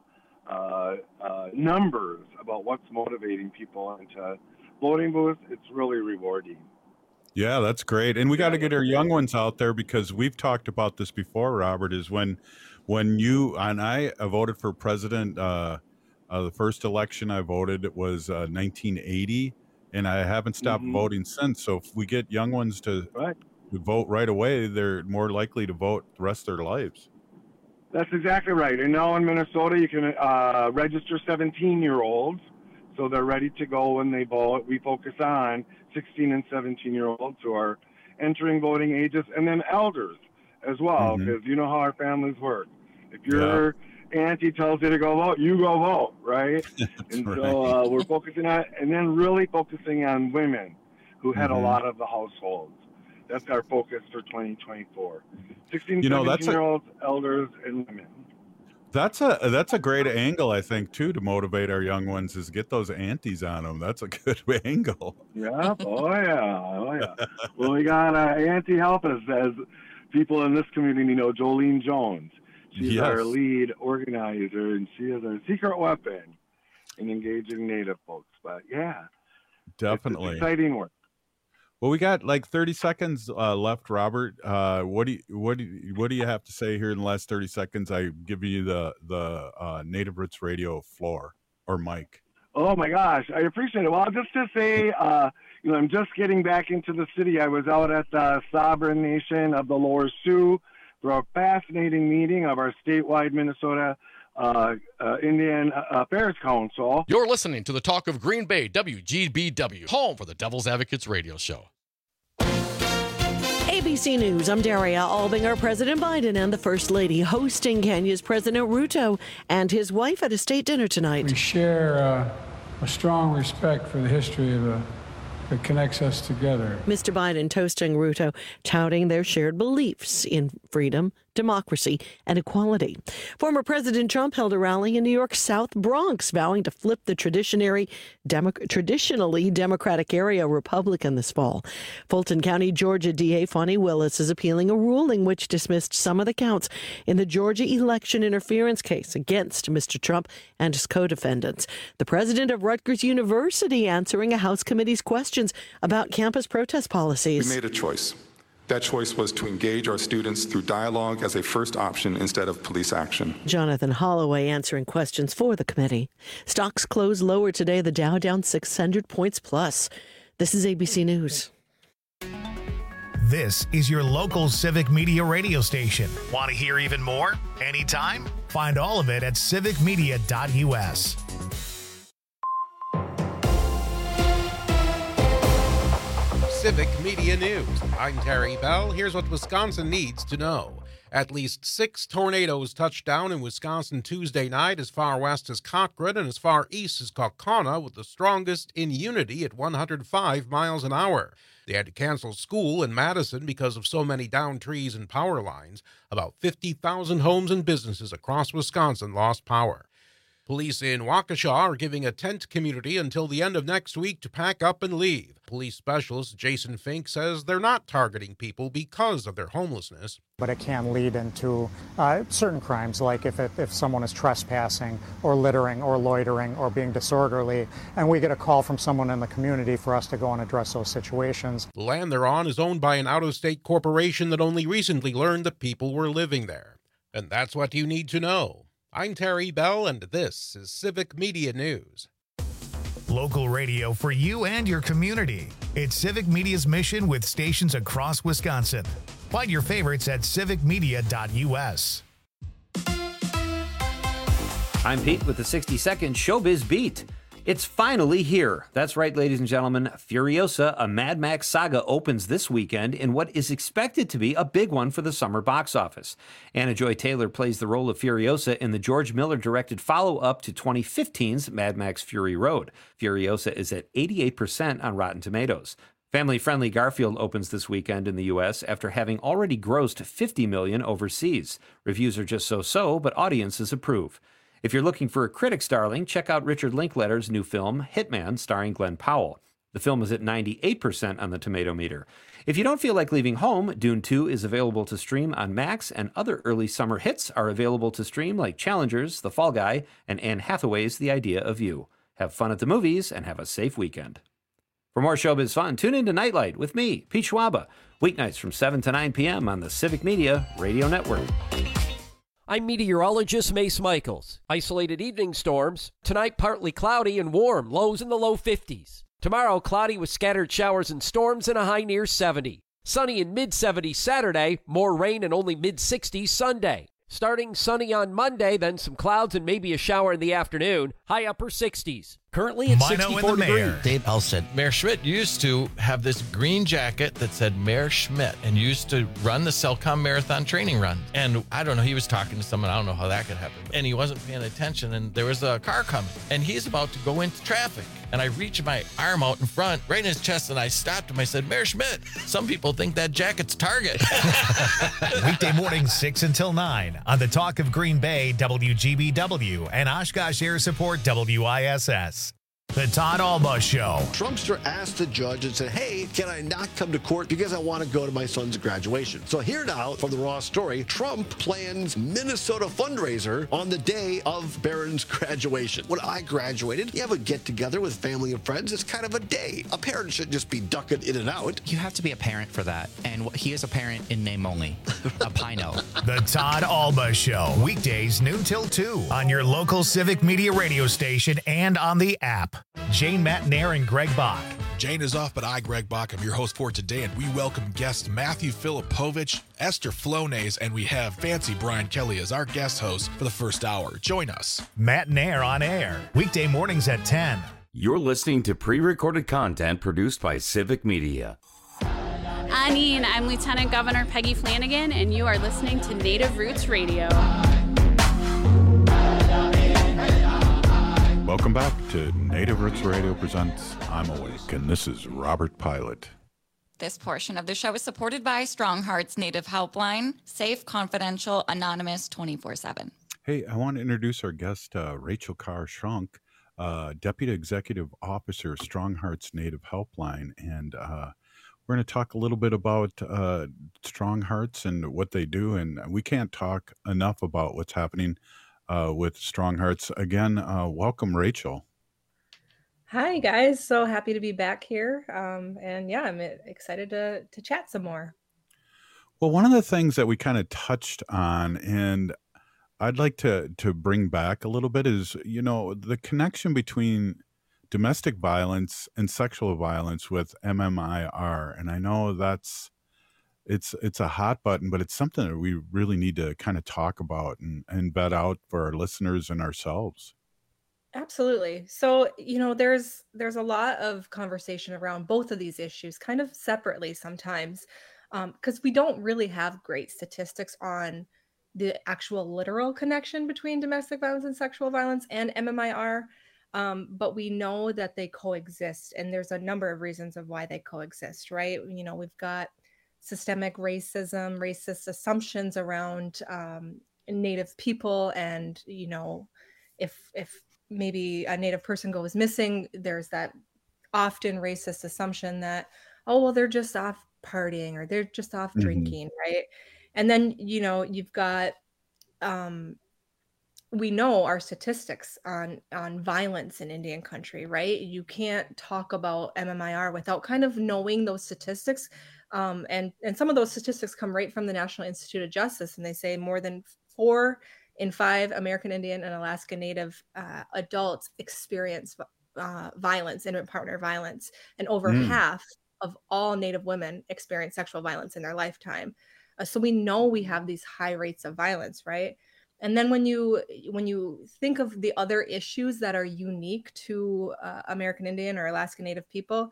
numbers about what's motivating people into voting booths. It's really rewarding. Yeah, that's great. And we got to get our young ones out there because we've talked about this before, Robert, is when you and I voted for president, the first election I voted, it was 1980, and I haven't stopped voting since. So if we get young ones to vote right away, they're more likely to vote the rest of their lives. That's exactly right. And now in Minnesota, you can register 17-year-olds, so they're ready to go when they vote. We focus on 16 and 17-year-olds who are entering voting ages, and then elders as well, because you know how our families work. If your auntie tells you to go vote, you go vote, right? And so we're focusing on, and then really focusing on women who had a lot of the households. That's our focus for 2024. 16, 17-year-olds, elders, and women. That's a great angle, I think, too, to motivate our young ones is get those aunties on them. That's a good angle. Yeah. Oh, yeah. Well, we got Auntie Help Us, as people in this community know, Jolene Jones. She's our lead organizer, and she is our secret weapon in engaging Native folks. But, yeah. Definitely. It's exciting work. Well, we got like 30 seconds left, Robert. What do you have to say here in the last 30 seconds? I give you the Native Roots Radio floor or mic. Oh my gosh, I appreciate it. Well, just to say, I'm just getting back into the city. I was out at the Sovereign Nation of the Lower Sioux for a fascinating meeting of our statewide Minnesota Indian Affairs Council. You're listening to the Talk of Green Bay, WGBW, home for the Devil's Advocates radio show. ABC News, I'm Daria Albinger. President Biden and the First Lady hosting Kenya's President Ruto and his wife at a state dinner tonight. We share a strong respect for the history that connects us together. Mr. Biden toasting Ruto, touting their shared beliefs in freedom, democracy, and equality. Former President Trump held a rally in New York's South Bronx, vowing to flip the traditionally Democratic area Republican this fall. Fulton County, Georgia DA Fani Willis is appealing a ruling which dismissed some of the counts in the Georgia election interference case against Mr. Trump and his co-defendants. The president of Rutgers University answering a House committee's questions about campus protest policies. We made a choice. That choice was to engage our students through dialogue as a first option instead of police action. Jonathan Holloway answering questions for the committee. Stocks closed lower today, the Dow down 600 points plus. This is ABC News. This is your local Civic Media radio station. Want to hear even more? Anytime? Find all of it at civicmedia.us. Civic Media News. I'm Terry Bell. Here's what Wisconsin needs to know. At least 6 tornadoes touched down in Wisconsin Tuesday night as far west as Cochrane and as far east as Kaukauna, with the strongest in unity at 105 miles an hour. They had to cancel school in Madison because of so many downed trees and power lines. About 50,000 homes and businesses across Wisconsin lost power. Police in Waukesha are giving a tent community until the end of next week to pack up and leave. Police specialist Jason Fink says they're not targeting people because of their homelessness. But it can lead into certain crimes, like if someone is trespassing or littering or loitering or being disorderly, and we get a call from someone in the community for us to go and address those situations. The land they're on is owned by an out-of-state corporation that only recently learned that people were living there. And that's what you need to know. I'm Terry Bell, and this is Civic Media News. Local radio for you and your community. It's Civic Media's mission with stations across Wisconsin. Find your favorites at civicmedia.us. I'm Pete with the 60-second Showbiz Beat. It's finally here. That's right, ladies and gentlemen. Furiosa, a Mad Max saga, opens this weekend in what is expected to be a big one for the summer box office. Anna Joy Taylor plays the role of Furiosa in the George Miller-directed follow-up to 2015's Mad Max Fury Road. Furiosa is at 88% on Rotten Tomatoes. Family-friendly Garfield opens this weekend in the U.S. after having already grossed $50 million overseas. Reviews are just so-so, but audiences approve. If you're looking for a critic's darling, check out Richard Linklater's new film, Hitman, starring Glenn Powell. The film is at 98% on the tomato meter. If you don't feel like leaving home, Dune 2 is available to stream on Max, and other early summer hits are available to stream like Challengers, The Fall Guy, and Anne Hathaway's The Idea of You. Have fun at the movies and have a safe weekend. For more showbiz fun, tune in to Nightlight with me, Pete Schwaba, weeknights from 7 to 9 p.m. on the Civic Media Radio Network. I'm meteorologist Mace Michaels. Isolated evening storms. Tonight, partly cloudy and warm, lows in the low 50s. Tomorrow, cloudy with scattered showers and storms and a high near 70. Sunny in mid-70s Saturday, more rain and only mid-60s Sunday. Starting sunny on Monday, then some clouds and maybe a shower in the afternoon, high upper 60s. Currently at 64 degrees. Dave Elstead. Mayor Schmidt used to have this green jacket that said Mayor Schmidt and used to run the Cellcom Marathon training run. And I don't know, he was talking to someone, I don't know how that could happen. And he wasn't paying attention, and there was a car coming, and he's about to go into traffic. And I reached my arm out in front, right in his chest, and I stopped him. I said, Mayor Schmidt, some people think that jacket's Target. Weekday mornings 6 until 9 on the Talk of Green Bay, WGBW, and Oshkosh Air Support, WISS. The Todd Alba Show. Trumpster asked the judge and said, hey, can I not come to court because I want to go to my son's graduation? So here now from the Raw story, Trump plans Minnesota fundraiser on the day of Barron's graduation. When I graduated, you have a get-together with family and friends. It's kind of a day. A parent should just be ducking in and out. You have to be a parent for that. And he is a parent in name only. A Pino. The Todd Alba Show. Weekdays noon till 2 on your local Civic Media radio station and on the app. Jane Matnair and Greg Bach. Jane is off, but I, Greg Bach, am your host for today, and we welcome guests Matthew Filipovich, Esther Flonase, and we have Fancy Brian Kelly as our guest host for the first hour. Join us. Matnair on air, weekday mornings at 10. You're listening to pre-recorded content produced by Civic Media. Anine, I'm Lieutenant Governor Peggy Flanagan, and you are listening to Native Roots Radio. Welcome back to Native Roots Radio presents I'm Awake, and this is Robert Pilot. This portion of the show is supported by Strong Hearts Native Helpline, safe, confidential, anonymous, 24/7. Hey, I want to introduce our guest, Rachel Carr-Schrunk, Deputy Executive Officer, Strong Hearts Native Helpline, and we're going to talk a little bit about Strong Hearts and what they do, and we can't talk enough about what's happening with Strong Hearts. Again, welcome, Rachel. Hi, guys. So happy to be back here. And yeah, I'm excited to chat some more. Well, one of the things that we kind of touched on, and I'd like to bring back a little bit, is, you know, the connection between domestic violence and sexual violence with MMIR. And I know it's a hot button, but it's something that we really need to kind of talk about and vet out for our listeners and ourselves. Absolutely. So, you know, there's a lot of conversation around both of these issues kind of separately sometimes, because we don't really have great statistics on the actual literal connection between domestic violence and sexual violence and MMIR. But we know that they coexist, and there's a number of reasons of why they coexist, right? You know, we've got systemic racism, racist assumptions around Native people, and, you know, if maybe a Native person goes missing, there's that often racist assumption that, oh, well, they're just off partying or they're just off drinking, right? And then, you know, you've got, we know our statistics on violence in Indian country, right? You can't talk about MMIR without kind of knowing those statistics. And some of those statistics come right from the National Institute of Justice, and they say more than 4 in 5 American Indian and Alaska Native adults experience violence, intimate partner violence, and over half of all Native women experience sexual violence in their lifetime. So we know we have these high rates of violence, right? And then when you think of the other issues that are unique to American Indian or Alaska Native people,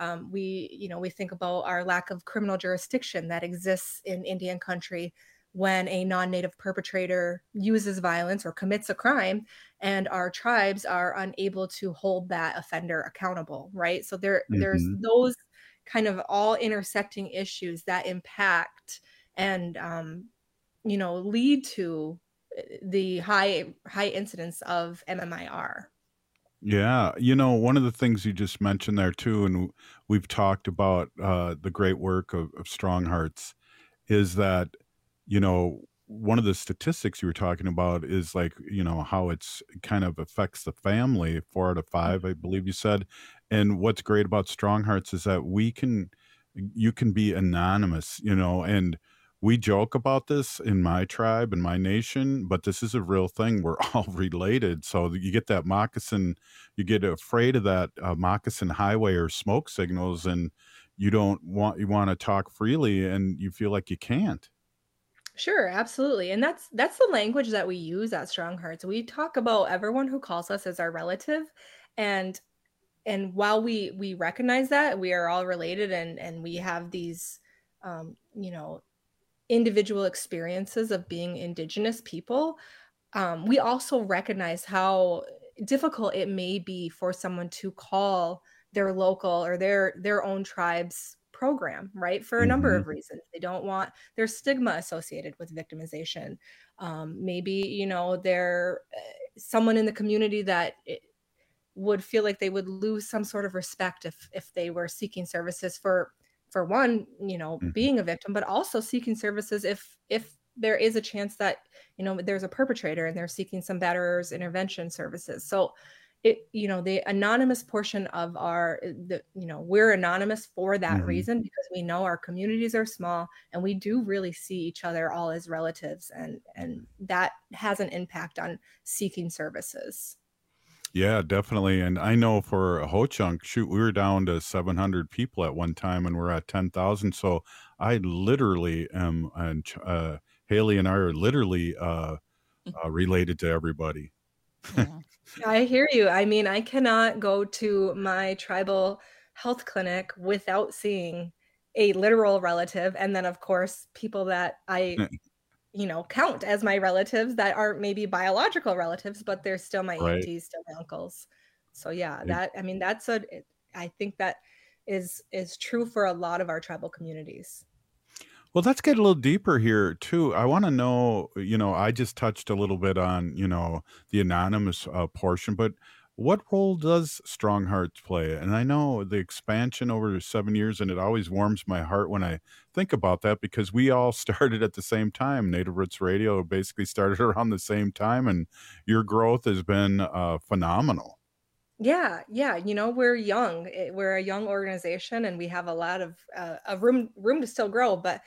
we think about our lack of criminal jurisdiction that exists in Indian country when a non-Native perpetrator uses violence or commits a crime, and our tribes are unable to hold that offender accountable, right? So there's those kind of all intersecting issues that impact and lead to the high incidence of MMIR. Yeah. You know, one of the things you just mentioned there too, and we've talked about the great work of Strong Hearts, is that, you know, one of the statistics you were talking about is like, you know, how it's kind of affects the family, 4 out of 5, I believe you said. And what's great about Strong Hearts is that you can be anonymous, you know, and we joke about this in my tribe and my nation, but this is a real thing. We're all related. So you get that moccasin, you get afraid of that moccasin highway or smoke signals, and you want to talk freely, and you feel like you can't. Sure, absolutely. And that's the language that we use at Strong Hearts. We talk about everyone who calls us as our relative. And while we recognize that we are all related and we have these, individual experiences of being Indigenous people, we also recognize how difficult it may be for someone to call their local or their own tribe's program, right? For a number of reasons. They don't want their stigma associated with victimization. Maybe, you know, they're someone in the community that would feel like they would lose some sort of respect if they were seeking services for one, you know, being a victim, but also seeking services if there is a chance that, you know, there's a perpetrator and they're seeking some batterers intervention services. So the anonymous portion of we're anonymous for that reason, because we know our communities are small and we do really see each other all as relatives, and that has an impact on seeking services. Yeah, definitely. And I know for Ho-Chunk, shoot, we were down to 700 people at one time, and we're at 10,000. So I literally am, and Haley and I are literally related to everybody. Yeah. I hear you. I mean, I cannot go to my tribal health clinic without seeing a literal relative. And then, of course, people that I count as my relatives that aren't maybe biological relatives, but they're still my Right. aunties, still my uncles. So yeah, Yeah. I think that is true for a lot of our tribal communities. Well, let's get a little deeper here too. I want to know, I just touched a little bit on, the anonymous portion, but what role does Strong Hearts play? And I know the expansion over 7 years, and it always warms my heart when I think about that because we all started at the same time. Native Roots Radio basically started around the same time, and your growth has been phenomenal. Yeah, we're young. We're a young organization, and we have a lot of room to still grow. But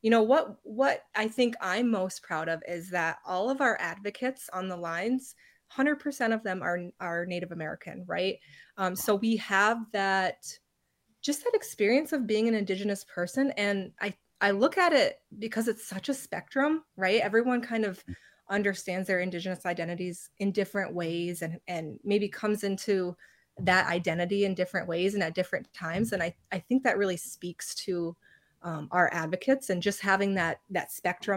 what I think I'm most proud of is that all of our advocates on the lines, 100% of them are Native American, right? So we have that experience of being an Indigenous person, and I look at it because it's such a spectrum, right? Everyone kind of understands their Indigenous identities in different ways and maybe comes into that identity in different ways and at different times. And I think that really speaks to our advocates and just having that spectrum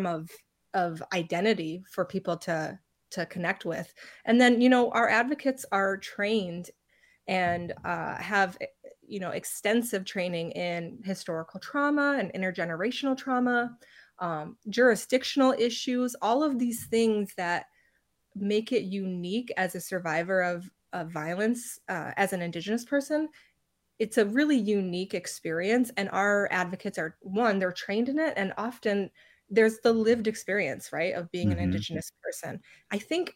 of identity for people to connect with. And then, our advocates are trained and have extensive training in historical trauma and intergenerational trauma, jurisdictional issues, all of these things that make it unique as a survivor of violence as an Indigenous person. It's a really unique experience, and our advocates are, one, they're trained in it, and often there's the lived experience, right, of being an Indigenous person. I think,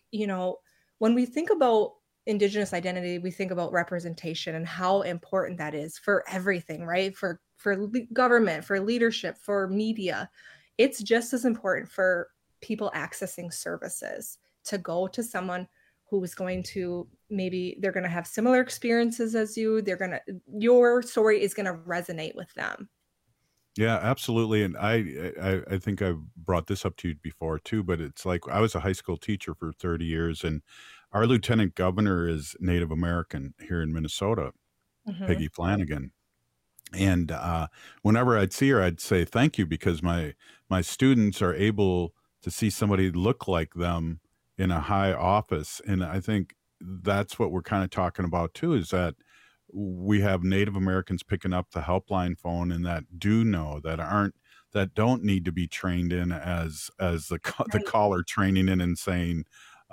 when we think about Indigenous identity, we think about representation and how important that is for everything, right? For government, for leadership, for media. It's just as important for people accessing services to go to someone who is going to, maybe they're going to have similar experiences as you. Your story is going to resonate with them. Yeah, absolutely. And I think I've brought this up to you before too, but it's like I was a high school teacher for 30 years, and our lieutenant governor is Native American here in Minnesota, Peggy Flanagan. And whenever I'd see her, I'd say thank you, because my students are able to see somebody look like them in a high office. And I think that's what we're kind of talking about too, is that we have Native Americans picking up the helpline phone and that do know, that don't need to be trained in as the caller training in and saying,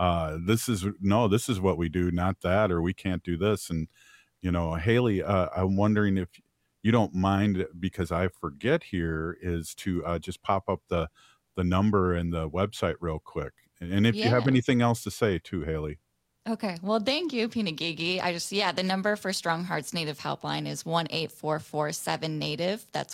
this is what we do, not that, or we can't do this. And, Haley, I'm wondering if you don't mind, because I forget here, is to just pop up the number and the website real quick. And if you have anything else to say too, Haley. Okay. Well, thank you, Pinagigi. The number for Strong Hearts Native Helpline is 1-844-7-NATIVE. That's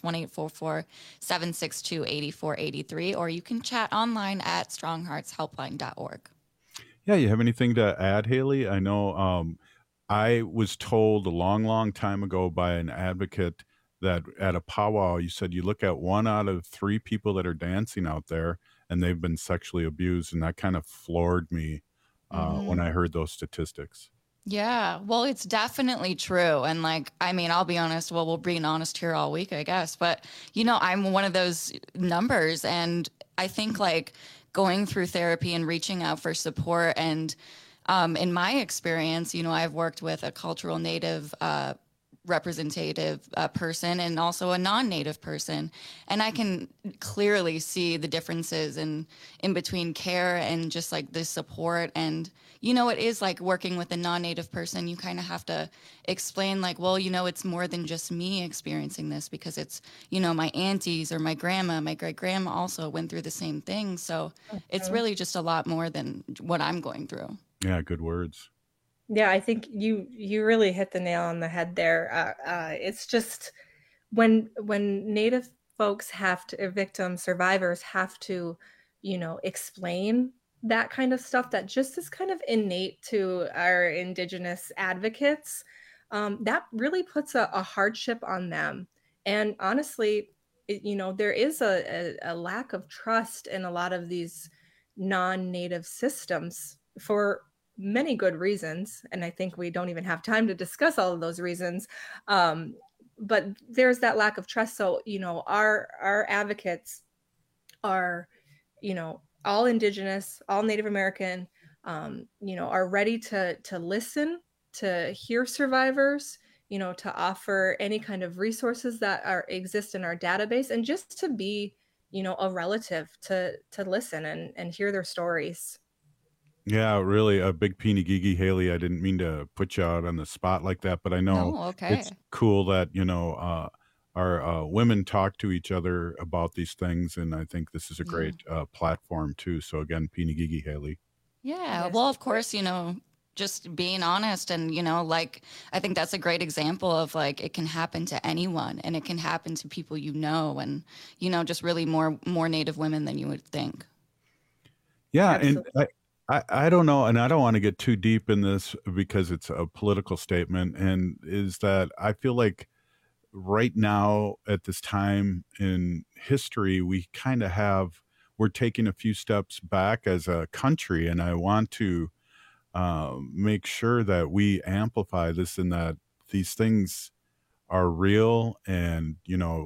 1-844-762-8483. Or you can chat online at strongheartshelpline.org. Yeah, you have anything to add, Haley? I know I was told a long, long time ago by an advocate that at a powwow, you said you look at 1 out of 3 people that are dancing out there and they've been sexually abused. And that kind of floored me when I heard those statistics. Yeah, well, it's definitely true. And I'll be honest. Well, we'll be honest here all week, I guess. But, I'm one of those numbers. And I think going through therapy and reaching out for support. And in my experience, I've worked with a cultural Native representative person and also a non-Native person. And I can clearly see the differences in between care and just the support. And, it is working with a non-Native person. You kind of have to explain it's more than just me experiencing this, because it's, my aunties or my grandma, my great grandma also went through the same thing. So it's really just a lot more than what I'm going through. Yeah, good words. Yeah, I think you really hit the nail on the head there. It's just when Native folks victim survivors have to, explain that kind of stuff that just is kind of innate to our Indigenous advocates, that really puts a hardship on them. And honestly, there is a lack of trust in a lot of these non-Native systems for many good reasons. And I think we don't even have time to discuss all of those reasons. But there's that lack of trust. So, our advocates are all Indigenous, all Native American, are ready to listen, to hear survivors, to offer any kind of resources that exist in our database, and just to be, a relative to listen and hear their stories. Yeah, really a big Pinigigi, Haley. I didn't mean to put you out on the spot like that, but I know it's cool that, our women talk to each other about these things. And I think this is a great platform too. So again, Pinigigi, Haley. Yeah. Well, of course, just being honest and, I think that's a great example of it can happen to anyone, and it can happen to people, and, just really more Native women than you would think. Yeah. Absolutely. And I don't know, and I don't want to get too deep in this because it's a political statement, and is that I feel like right now at this time in history, we kind of we're taking a few steps back as a country, and I want to make sure that we amplify this and that these things are real. And,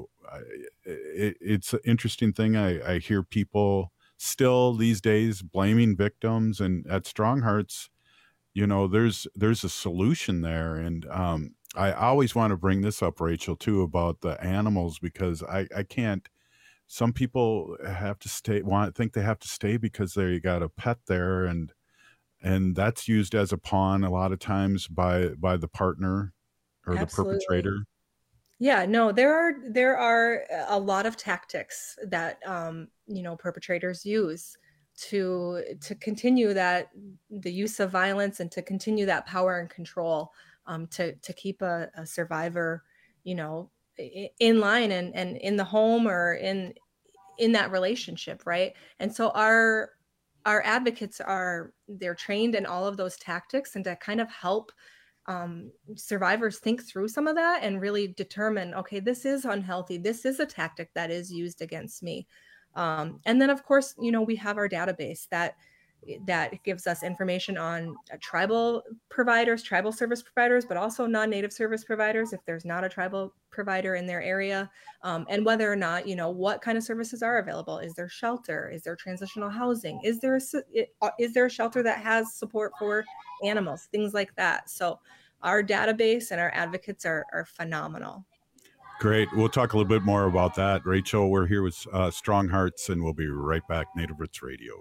it's an interesting thing. I hear people still these days blaming victims, and at Strong Hearts, there's a solution there. And I always want to bring this up, Rachel, too, about the animals, because I can't. Some people have to think they have to stay because they got a pet there, and that's used as a pawn a lot of times by the partner or Absolutely. The perpetrator. Yeah, no, there are a lot of tactics that perpetrators use to continue the use of violence and to continue that power and control, to keep a survivor, in line and in the home or in that relationship, right? And so our advocates they're trained in all of those tactics, and to kind of help survivors think through some of that and really determine, okay, this is unhealthy. This is a tactic that is used against me. And then, of course, we have our database that gives us information on tribal providers, tribal service providers, but also non-native service providers if there's not a tribal provider in their area, and whether or not, what kind of services are available. Is there shelter? Is there transitional housing? Is there a shelter that has support for animals? Things like that. So our database and our advocates are phenomenal. Great. We'll talk a little bit more about that. Rachel, we're here with Strong Hearts, and we'll be right back. Native Roots Radio.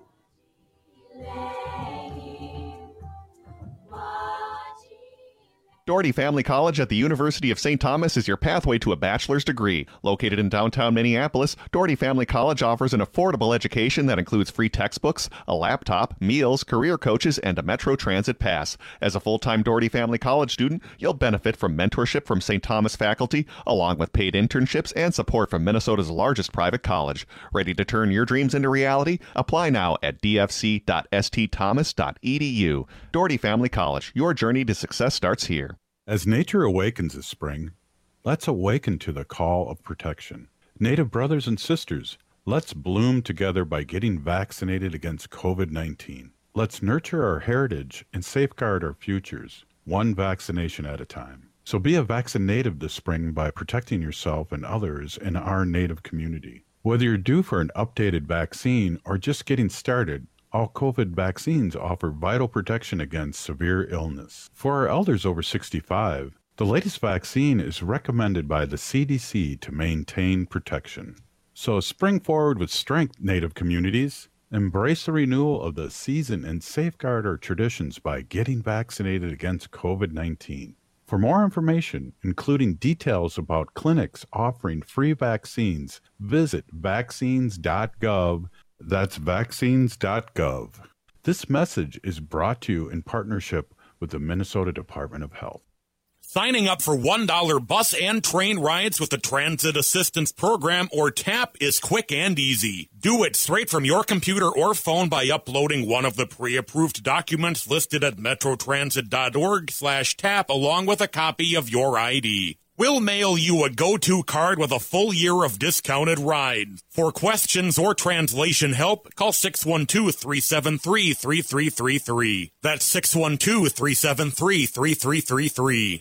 Doherty Family College at the University of St. Thomas is your pathway to a bachelor's degree. Located in downtown Minneapolis, Doherty Family College offers an affordable education that includes free textbooks, a laptop, meals, career coaches, and a Metro Transit pass. As a full-time Doherty Family College student, you'll benefit from mentorship from St. Thomas faculty, along with paid internships and support from Minnesota's largest private college. Ready to turn your dreams into reality? Apply now at dfc.stthomas.edu. Doherty Family College, your journey to success starts here. As nature awakens this spring, let's awaken to the call of protection. Native brothers and sisters, let's bloom together by getting vaccinated against COVID-19. Let's nurture our heritage and safeguard our futures, one vaccination at a time. So be a vaccinative this spring by protecting yourself and others in our Native community. Whether you're due for an updated vaccine or just getting started, all COVID vaccines offer vital protection against severe illness. For our elders over 65, the latest vaccine is recommended by the CDC to maintain protection. So spring forward with strength, Native communities. Embrace the renewal of the season and safeguard our traditions by getting vaccinated against COVID-19. For more information, including details about clinics offering free vaccines, visit vaccines.gov. That's vaccines.gov. This message is brought to you in partnership with the Minnesota Department of Health. Signing up for $1 bus and train rides with the Transit Assistance Program, or TAP, is quick and easy. Do it straight from your computer or phone by uploading one of the pre-approved documents listed at metrotransit.org/TAP along with a copy of your ID. We'll mail you a go-to card with a full year of discounted rides. For questions or translation help, call 612-373-3333. That's 612-373-3333.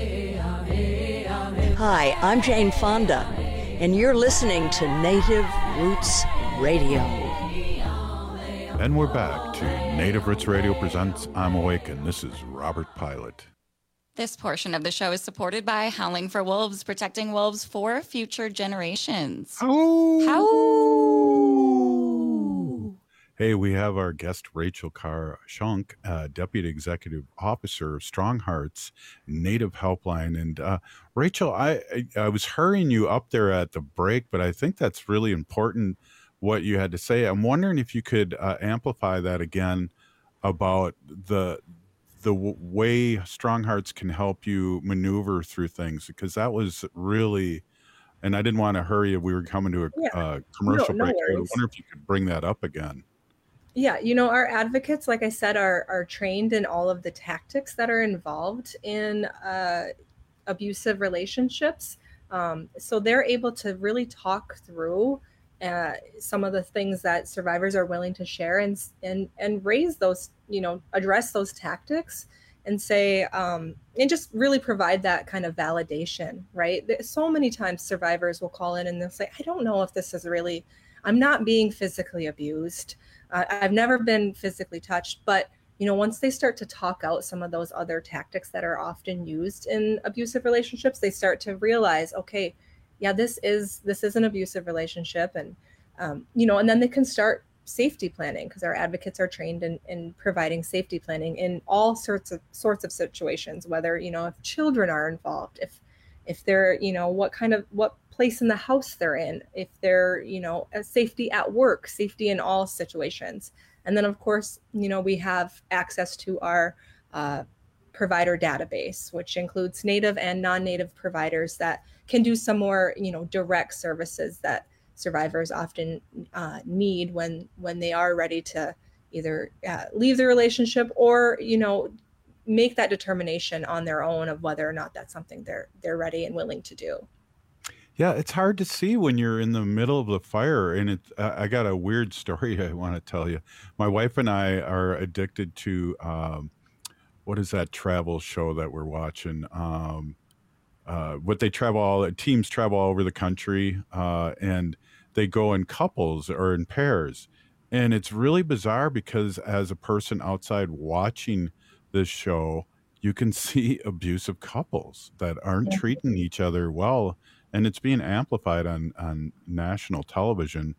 Hi, I'm Jane Fonda, and you're listening to Native Roots Radio. And we're back to Native Roots Radio presents I'm Awake, and this is Robert Pilot. This portion of the show is supported by Howling for Wolves, protecting wolves for future generations. Hey, we have our guest Rachel Carr Shunk, Deputy Executive Officer of Strong Hearts Native Helpline. And Rachel, I was hurrying you up there at the break, but I think that's really important what you had to say. I'm wondering if you could amplify that again about the way Strong Hearts can help you maneuver through things, because that was really, and I didn't want to hurry you. We were coming to a commercial break. I wonder if you could bring that up again. Yeah, our advocates, like I said, are trained in all of the tactics that are involved in abusive relationships. So they're able to really talk through some of the things that survivors are willing to share and raise those, address those tactics and say, and just really provide that kind of validation, right? So many times survivors will call in and they'll say, I don't know if this is really, I'm not being physically abused. I've never been physically touched, but once they start to talk out some of those other tactics that are often used in abusive relationships, they start to realize, okay, yeah, this is an abusive relationship, and and then they can start safety planning, because our advocates are trained in providing safety planning in all sorts of situations, whether if children are involved, if they're what place in the house they're in, if they're a safety at work, safety in all situations. And then of course we have access to our provider database, which includes native and non-native providers that can do some more direct services that survivors often need when they are ready to either leave the relationship or make that determination on their own of whether or not that's something they're ready and willing to do. Yeah, it's hard to see when you're in the middle of the fire. And I got a weird story I want to tell you. My wife and I are addicted to, what is that travel show that we're watching? Teams travel all over the country, and they go in couples or in pairs. And it's really bizarre because as a person outside watching this show, you can see abusive couples that aren't treating each other well. And it's being amplified on national television.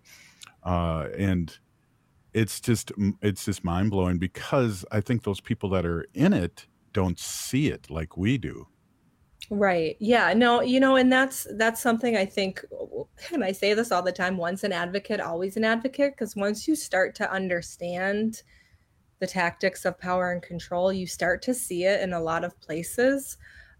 And it's just mind blowing, because I think those people that are in it don't see it like we do. Right. Yeah. No, and that's something I think, and I say this all the time, once an advocate, always an advocate, because once you start to understand the tactics of power and control, you start to see it in a lot of places.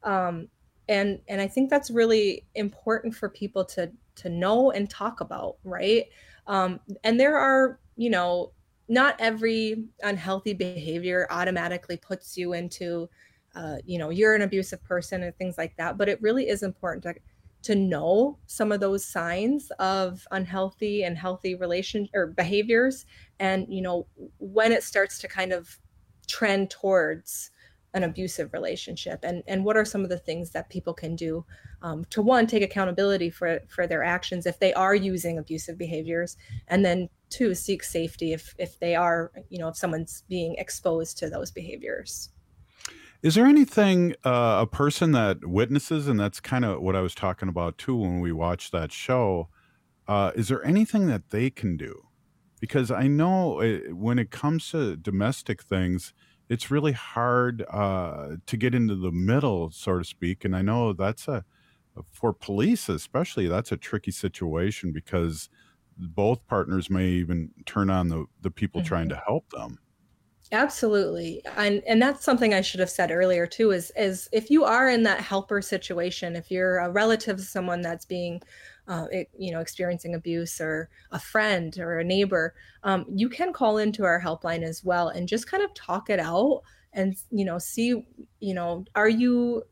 And I think that's really important for people to know and talk about, right? And there are, not every unhealthy behavior automatically puts you into, you're an abusive person and things like that. But it really is important to know some of those signs of unhealthy and healthy behaviors, and when it starts to kind of trend towards an abusive relationship, and what are some of the things that people can do to, one, take accountability for their actions if they are using abusive behaviors, and then two, seek safety if they are, if someone's being exposed to those behaviors. Is there anything a person that witnesses, and that's kind of what I was talking about too when we watched that show, is there anything that they can do? Because I know when it comes to domestic things, it's really hard to get into the middle, so to speak. And I know that's for police especially, that's a tricky situation, because both partners may even turn on the people trying to help them. Absolutely. And that's something I should have said earlier too, is if you are in that helper situation, if you're a relative of someone that's being, experiencing abuse, or a friend or a neighbor, you can call into our helpline as well and just kind of talk it out and, see, are you,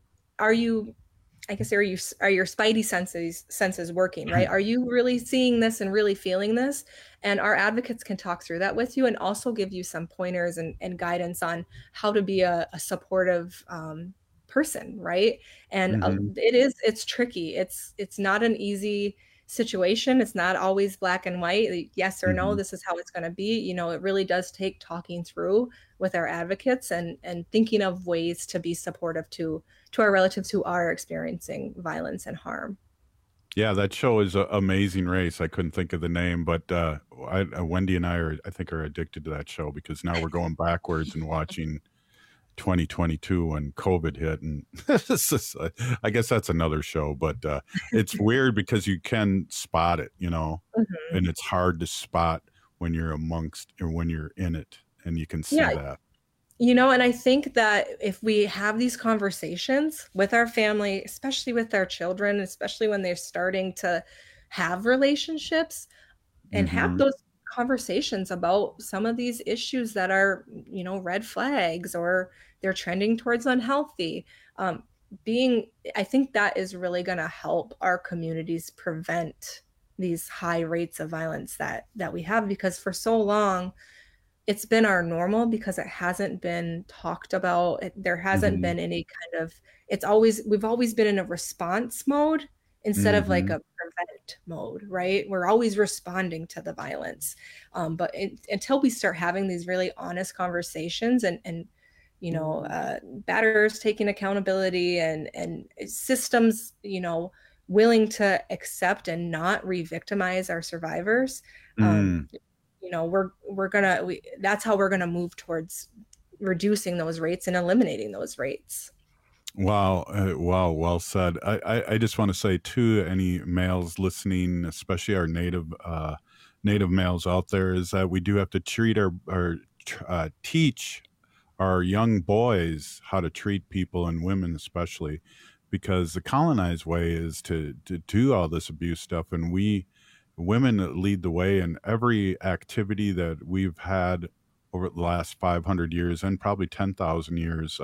I guess, are your spidey senses working, right? Are you really seeing this and really feeling this? And our advocates can talk through that with you and also give you some pointers and guidance on how to be a supportive person, right? And it's tricky. It's not an easy situation. It's not always black and white, like, yes or no, this is how it's going to be. You know, it really does take talking through with our advocates and thinking of ways to be supportive to our relatives who are experiencing violence and harm. Yeah, that show is an amazing race. I couldn't think of the name, but Wendy and I think are addicted to that show, because now we're going backwards and watching 2022 when COVID hit, and I guess that's another show, but it's weird because you can spot it, you know, and it's hard to spot when you're amongst or when you're in it, and you can see that. You know, and I think that if we have these conversations with our family, especially with our children, especially when they're starting to have relationships and have those conversations about some of these issues that are, you know, red flags or they're trending towards unhealthy, I think that is really going to help our communities prevent these high rates of violence that we have, because for so long it's been our normal, because it hasn't been talked about. There hasn't been any kind of, we've always been in a response mode instead of like a prevent mode, right? We're always responding to the violence. But until we start having these really honest conversations and you know, batterers taking accountability and systems, you know, willing to accept and not re-victimize our survivors, you know, that's how we're gonna move towards reducing those rates and eliminating those rates. Wow. Well said. I just want to say to any males listening, especially our native males out there, is that we do have to teach our young boys how to treat people, and women especially, because the colonized way is to do all this abuse stuff, and women lead the way in every activity that we've had over the last 500 years and probably 10,000 years.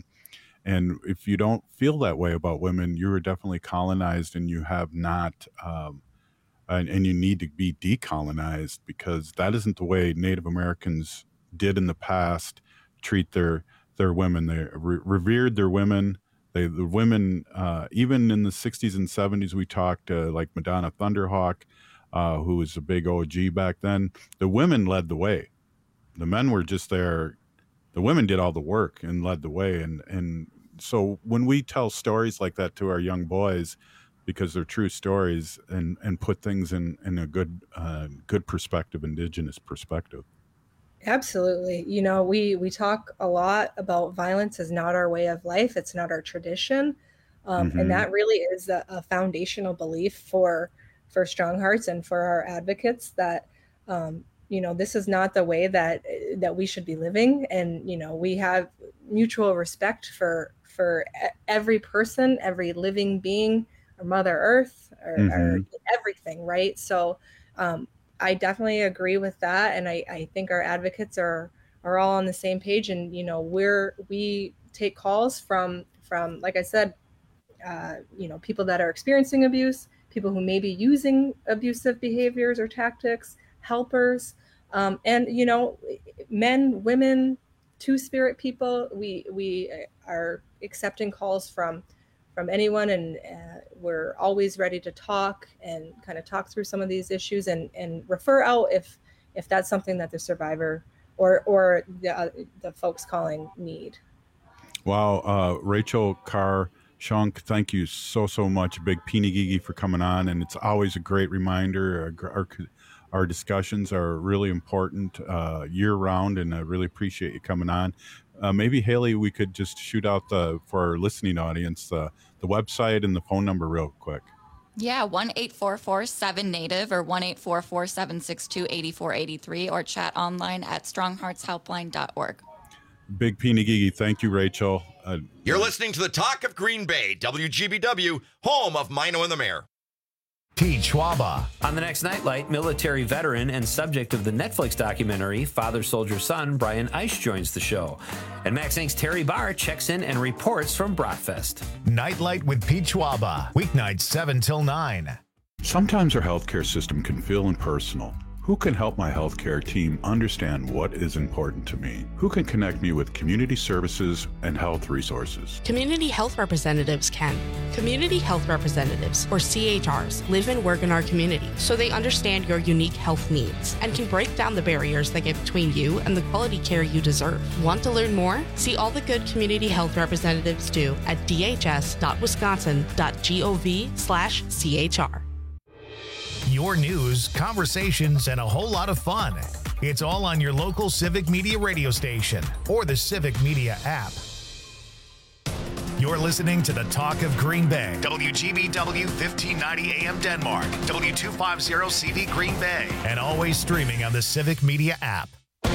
And if you don't feel that way about women, you are definitely colonized, and you have not, and you need to be decolonized, because that isn't the way Native Americans did in the past treat their women. They revered their women. The women, even in the 60s and 70s, we talked like Madonna Thunderhawk, who was a big OG back then. The women led the way. The men were just there. The women did all the work and led the way. And so when we tell stories like that to our young boys, because they're true stories, and put things in a good perspective, indigenous perspective. Absolutely. You know, we talk a lot about violence is not our way of life. It's not our tradition. And that really is a foundational belief for Strong Hearts and for our advocates, that, you know, this is not the way that we should be living. And, you know, we have mutual respect for every person, every living being, or Mother Earth, or everything, right? So I definitely agree with that. And I think our advocates are all on the same page. And, you know, we take calls from, like I said, you know, people that are experiencing abuse, people who may be using abusive behaviors or tactics, helpers, and, you know, men, women, two-spirit people. We are accepting calls from anyone, and we're always ready to talk and kind of talk through some of these issues and refer out if that's something that the survivor or the folks calling need. Wow. Rachel Carr-Shunk, thank you so much. Big Pinigigi for coming on, and it's always a great reminder. Our discussions are really important year-round, and I really appreciate you coming on. Maybe, Haley, we could just shoot out for our listening audience the website and the phone number real quick. Yeah, 1-844-7-NATIVE or 1-844-762-8483, or chat online at strongheartshelpline.org. Big Pinigigi. Thank you, Rachel. You're listening to the Talk of Green Bay, WGBW, home of Mino and the Mayor. Pete Schwaba. On the next Nightlight, military veteran and subject of the Netflix documentary Father Soldier Son, Brian Eisch joins the show. And Max Inc.'s Terry Barr checks in and reports from Bratfest. Nightlight with Pete Schwaba, weeknights 7 till 9. Sometimes our healthcare system can feel impersonal. Who can help my healthcare team understand what is important to me? Who can connect me with community services and health resources? Community health representatives can. Community health representatives, or CHRs, live and work in our community, so they understand your unique health needs and can break down the barriers that get between you and the quality care you deserve. Want to learn more? See all the good community health representatives do at dhs.wisconsin.gov/CHR. Your news, conversations, and a whole lot of fun. It's all on your local Civic Media radio station or the Civic Media app. You're listening to the Talk of Green Bay. WGBW 1590 AM Denmark. W250 CV Green Bay. And always streaming on the Civic Media app.